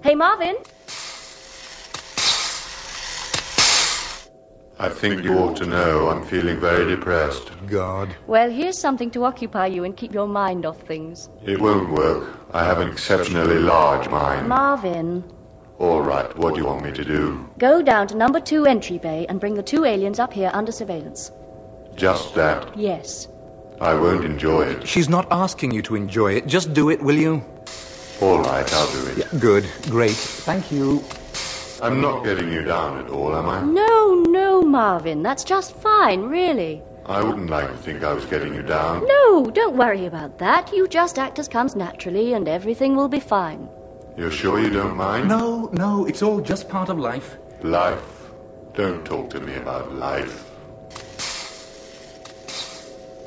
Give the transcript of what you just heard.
Hey, Marvin. I think you ought to know I'm feeling very depressed. God. Well, here's something to occupy you and keep your mind off things. It won't work. I have an exceptionally large mind. Marvin. All right, what do you want me to do? Go down to number 2 entry bay and bring the 2 aliens up here under surveillance. Just that. Yes. I won't enjoy it. She's not asking you to enjoy it. Just do it, will you? All right, I'll do it. Yeah, good. Great. Thank you. I'm not getting you down at all, am I? No, Marvin. That's just fine, really. I wouldn't like to think I was getting you down. No, don't worry about that. You just act as comes naturally and everything will be fine. You're sure you don't mind? No, it's all just part of life. Life? Don't talk to me about life.